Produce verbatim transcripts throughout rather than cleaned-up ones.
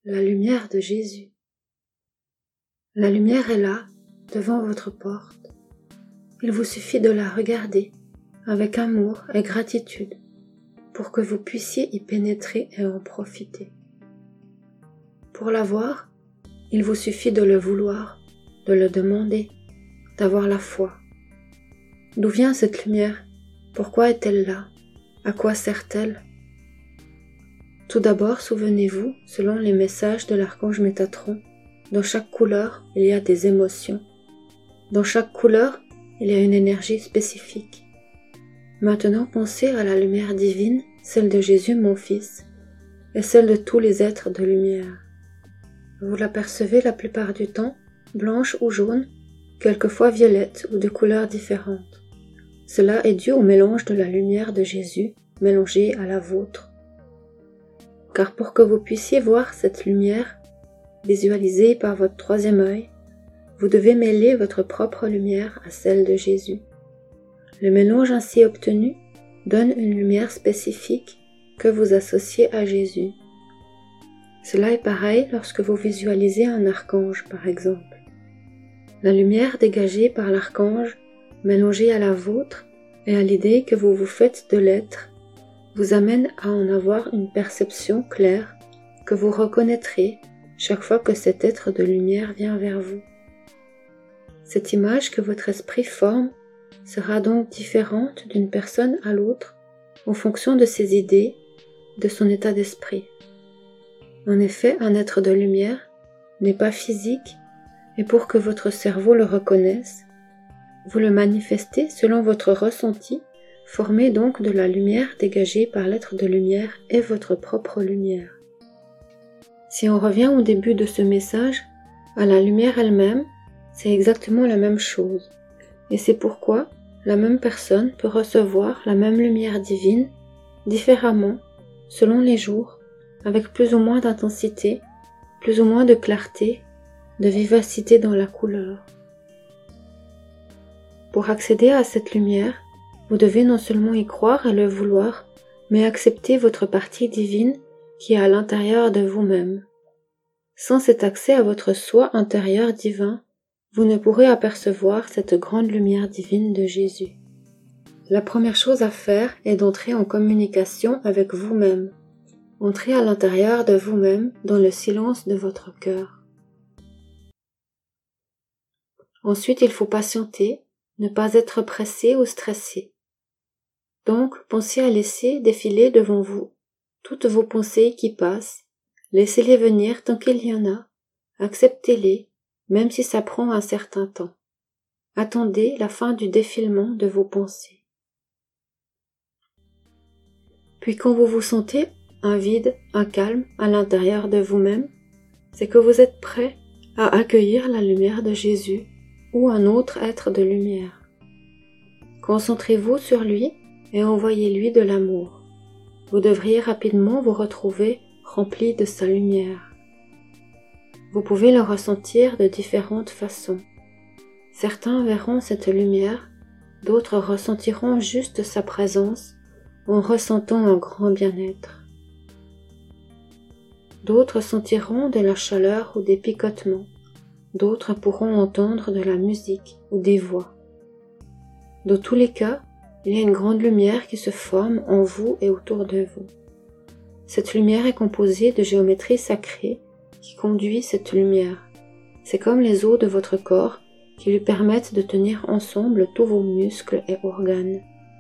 La lumière de Jésus. La lumière est là, devant votre porte. Il vous suffit de la regarder avec amour et gratitude pour que vous puissiez y pénétrer et en profiter. Pour la voir, il vous suffit de le vouloir, de le demander, d'avoir la foi. D'où vient cette lumière? Pourquoi est-elle là? À quoi sert-elle? Tout d'abord, souvenez-vous, selon les messages de l'archange Métatron, dans chaque couleur, il y a des émotions. Dans chaque couleur, il y a une énergie spécifique. Maintenant, pensez à la lumière divine, celle de Jésus, mon Fils, et celle de tous les êtres de lumière. Vous l'apercevez la plupart du temps, blanche ou jaune, quelquefois violette ou de couleurs différentes. Cela est dû au mélange de la lumière de Jésus mélangée à la vôtre. Car pour que vous puissiez voir cette lumière, visualisée par votre troisième œil, vous devez mêler votre propre lumière à celle de Jésus. Le mélange ainsi obtenu donne une lumière spécifique que vous associez à Jésus. Cela est pareil lorsque vous visualisez un archange, par exemple. La lumière dégagée par l'archange, mélangée à la vôtre et à l'idée que vous vous faites de l'être, vous amène à en avoir une perception claire que vous reconnaîtrez chaque fois que cet être de lumière vient vers vous. Cette image que votre esprit forme sera donc différente d'une personne à l'autre en fonction de ses idées, de son état d'esprit. En effet, un être de lumière n'est pas physique et pour que votre cerveau le reconnaisse, vous le manifestez selon votre ressenti, formé donc de la lumière dégagée par l'être de lumière et votre propre lumière. Si on revient au début de ce message, à la lumière elle-même, c'est exactement la même chose. Et c'est pourquoi la même personne peut recevoir la même lumière divine différemment, selon les jours, avec plus ou moins d'intensité, plus ou moins de clarté, de vivacité dans la couleur. Pour accéder à cette lumière, vous devez non seulement y croire et le vouloir, mais accepter votre partie divine qui est à l'intérieur de vous-même. Sans cet accès à votre soi intérieur divin, vous ne pourrez apercevoir cette grande lumière divine de Jésus. La première chose à faire est d'entrer en communication avec vous-même. Entrez à l'intérieur de vous-même dans le silence de votre cœur. Ensuite, il faut patienter, ne pas être pressé ou stressé. Donc, pensez à laisser défiler devant vous toutes vos pensées qui passent, laissez-les venir tant qu'il y en a, acceptez-les, même si ça prend un certain temps. Attendez la fin du défilement de vos pensées. Puis quand vous vous sentez un vide, un calme à l'intérieur de vous-même, c'est que vous êtes prêt à accueillir la lumière de Jésus ou un autre être de lumière. Concentrez-vous sur lui et envoyez-lui de l'amour. Vous devriez rapidement vous retrouver rempli de sa lumière. Vous pouvez le ressentir de différentes façons. Certains verront cette lumière, d'autres ressentiront juste sa présence en ressentant un grand bien-être. D'autres sentiront de la chaleur ou des picotements, d'autres pourront entendre de la musique ou des voix. Dans tous les cas, il y a une grande lumière qui se forme en vous et autour de vous. Cette lumière est composée de géométrie sacrée qui conduit cette lumière. C'est comme les os de votre corps qui lui permettent de tenir ensemble tous vos muscles et organes.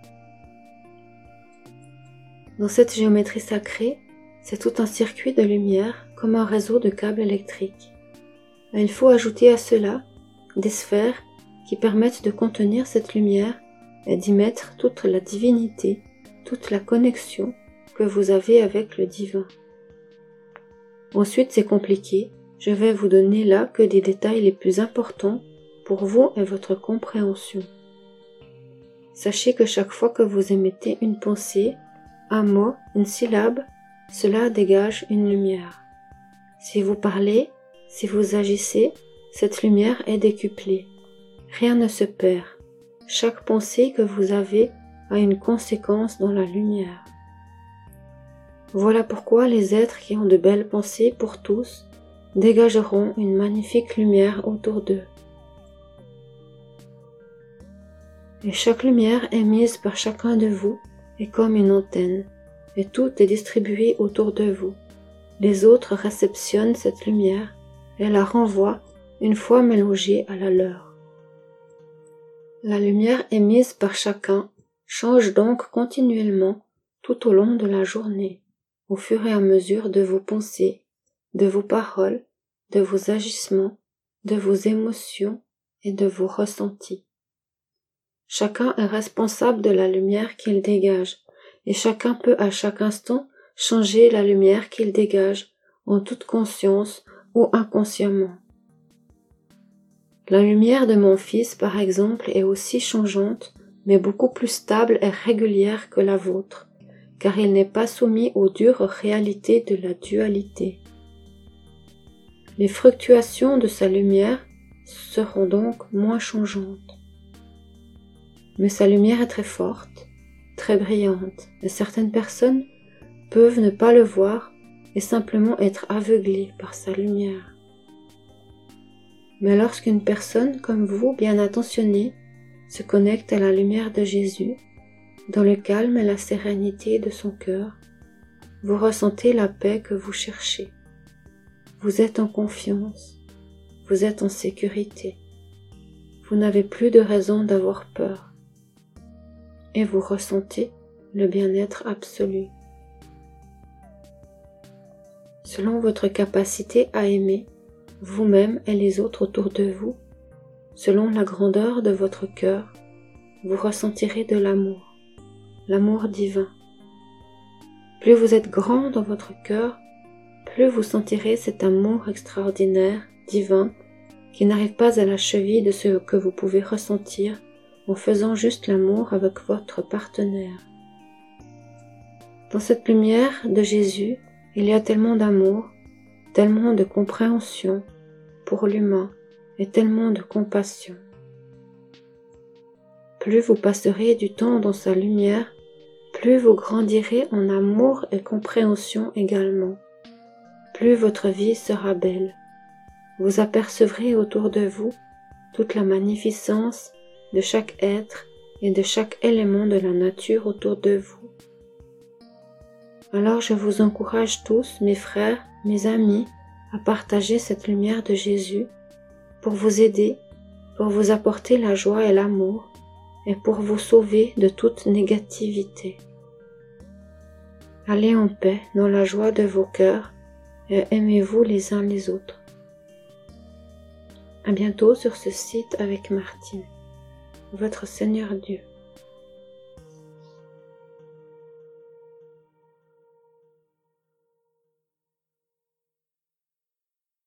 Dans cette géométrie sacrée, c'est tout un circuit de lumière comme un réseau de câbles électriques. Et il faut ajouter à cela des sphères qui permettent de contenir cette lumière et d'y mettre toute la divinité, toute la connexion que vous avez avec le divin. Ensuite, c'est compliqué, je vais vous donner là que des détails les plus importants pour vous et votre compréhension. Sachez que chaque fois que vous émettez une pensée, un mot, une syllabe, cela dégage une lumière. Si vous parlez, si vous agissez, cette lumière est décuplée. Rien ne se perd. Chaque pensée que vous avez a une conséquence dans la lumière. Voilà pourquoi les êtres qui ont de belles pensées pour tous dégageront une magnifique lumière autour d'eux. Et chaque lumière émise par chacun de vous est comme une antenne, et tout est distribué autour de vous. Les autres réceptionnent cette lumière et la renvoient une fois mélangée à la leur. La lumière émise par chacun change donc continuellement tout au long de la journée, au fur et à mesure de vos pensées, de vos paroles, de vos agissements, de vos émotions et de vos ressentis. Chacun est responsable de la lumière qu'il dégage, et chacun peut à chaque instant changer la lumière qu'il dégage, en toute conscience ou inconsciemment. La lumière de mon fils, par exemple, est aussi changeante, mais beaucoup plus stable et régulière que la vôtre, car il n'est pas soumis aux dures réalités de la dualité. Les fluctuations de sa lumière seront donc moins changeantes. Mais sa lumière est très forte, très brillante, et certaines personnes peuvent ne pas le voir et simplement être aveuglées par sa lumière. Mais lorsqu'une personne comme vous, bien attentionnée, se connecte à la lumière de Jésus, dans le calme et la sérénité de son cœur, vous ressentez la paix que vous cherchez. Vous êtes en confiance, vous êtes en sécurité. Vous n'avez plus de raison d'avoir peur. Et vous ressentez le bien-être absolu. Selon votre capacité à aimer, vous-même et les autres autour de vous, selon la grandeur de votre cœur, vous ressentirez de l'amour, l'amour divin. Plus vous êtes grand dans votre cœur, plus vous sentirez cet amour extraordinaire, divin, qui n'arrive pas à la cheville de ce que vous pouvez ressentir en faisant juste l'amour avec votre partenaire. Dans cette lumière de Jésus, il y a tellement d'amour, tellement de compréhension pour l'humain et tellement de compassion. Plus vous passerez du temps dans sa lumière, plus vous grandirez en amour et compréhension également. Plus votre vie sera belle. Vous apercevrez autour de vous toute la magnificence de chaque être et de chaque élément de la nature autour de vous. Alors je vous encourage tous, mes frères, mes amis, à partager cette lumière de Jésus pour vous aider, pour vous apporter la joie et l'amour et pour vous sauver de toute négativité. Allez en paix dans la joie de vos cœurs et aimez-vous les uns les autres. À bientôt sur ce site avec Martine, votre Seigneur Dieu.